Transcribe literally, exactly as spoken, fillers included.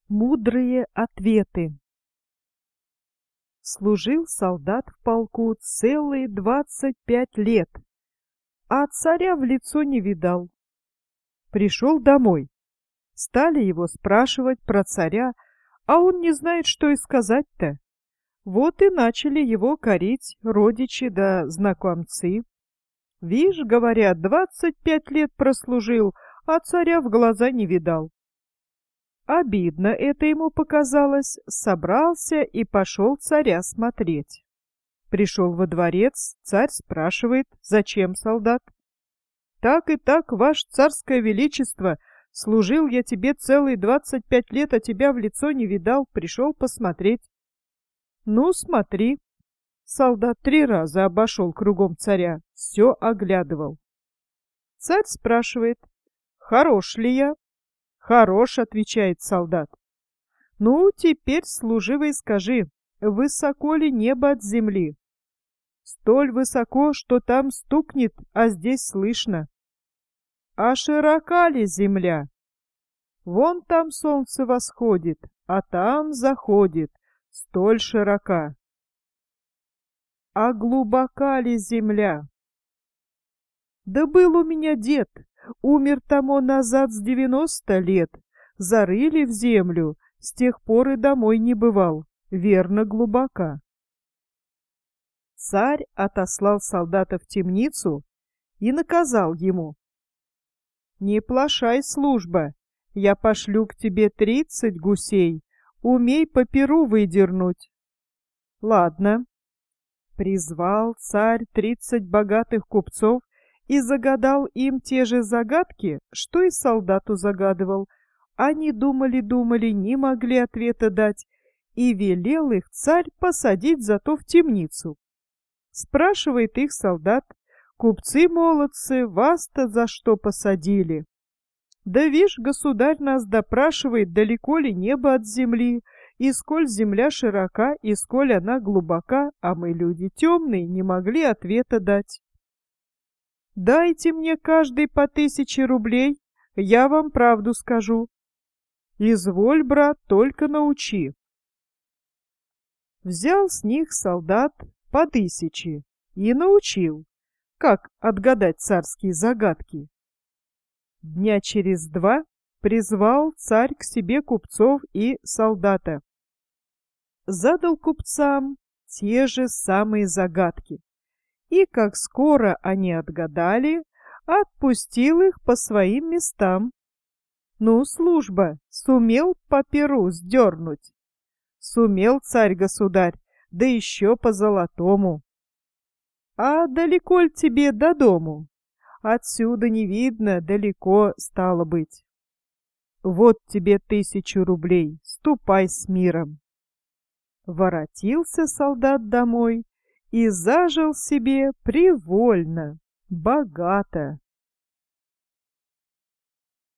Мудрые ответы. Служил солдат в полку целые двадцать пять лет, а царя в лицо не видал. Пришел домой. Стали его спрашивать про царя, а он не знает, что и сказать-то. Вот и начали его корить родичи да знакомцы. Вишь, говорят, двадцать пять лет прослужил, а царя в глаза не видал. Обидно это ему показалось, собрался и пошел царя смотреть. Пришел во дворец, царь спрашивает, зачем солдат? Так и так, ваше царское величество, служил я тебе целые двадцать пять лет, а тебя в лицо не видал, пришел посмотреть. Ну, смотри. Солдат три раза обошел кругом царя, все оглядывал. Царь спрашивает, хорош ли я? «Хорош», — отвечает солдат. «Ну, теперь, служивый, скажи, высоко ли небо от земли?» «Столь высоко, что там стукнет, а здесь слышно». «А широка ли земля?» «Вон там солнце восходит, а там заходит, столь широка». «А глубока ли земля?» «Да был у меня дед. Умер тому назад с девяносто лет, зарыли в землю, с тех пор и домой не бывал, верно, глубока». Царь отослал солдата в темницу и наказал ему. «Не плашай, служба, я пошлю к тебе тридцать гусей, умей по перу выдернуть». «Ладно». Призвал царь тридцать богатых купцов и загадал им те же загадки, что и солдату загадывал. Они думали-думали, не могли ответа дать, и велел их царь посадить зато в темницу. Спрашивает их солдат, купцы-молодцы, вас-то за что посадили? Да вишь, государь нас допрашивает, далеко ли небо от земли, и сколь земля широка, и сколь она глубока, а мы, люди темные, не могли ответа дать. Дайте мне каждый по тысяче рублей, я вам правду скажу. Изволь, брат, только научи. Взял с них солдат по тысяче и научил, как отгадать царские загадки. Дня через два призвал царь к себе купцов и солдата. Задал купцам те же самые загадки. И как скоро они отгадали, отпустил их по своим местам. Ну, служба, сумел по перу сдернуть? Сумел, царь-государь, да еще по золотому. А далеко ль тебе до дому? Отсюда не видно, далеко стало быть. Вот тебе тысячу рублей, ступай с миром. Воротился солдат домой и зажил себе привольно, богато.